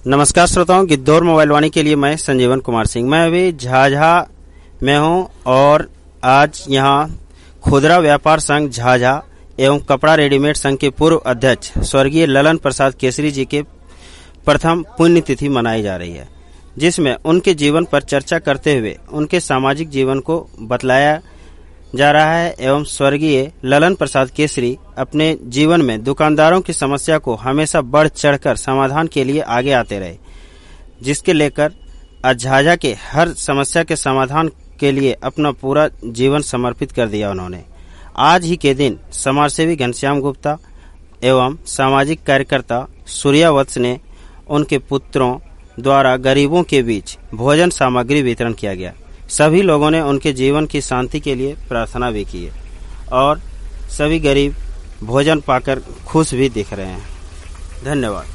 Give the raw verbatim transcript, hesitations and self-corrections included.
नमस्कार श्रोताओं, गिद्धौर मोबाइल वाणी के लिए मैं संजीवन कुमार सिंह। मैं अभी झाझा में हूं और आज यहां खुदरा व्यापार संघ झाझा एवं कपड़ा रेडीमेड संघ के पूर्व अध्यक्ष स्वर्गीय ललन प्रसाद केसरी जी के प्रथम पुण्यतिथि मनाई जा रही है, जिसमें उनके जीवन पर चर्चा करते हुए उनके सामाजिक जीवन को बतलाया जा रहा है एवं स्वर्गीय ललन प्रसाद केसरी अपने जीवन में दुकानदारों की समस्या को हमेशा बढ़ चढ़कर समाधान के लिए आगे आते रहे, जिसके लेकर आज झाझा के हर समस्या के समाधान के लिए अपना पूरा जीवन समर्पित कर दिया उन्होंने। आज ही के दिन समाजसेवी घनश्याम गुप्ता एवं सामाजिक कार्यकर्ता सूर्यावत्स ने उनके पुत्रों द्वारा गरीबों के बीच भोजन सामग्री वितरण किया गया। सभी लोगों ने उनके जीवन की शांति के लिए प्रार्थना भी की और सभी गरीब भोजन पाकर खुश भी दिख रहे हैं। धन्यवाद।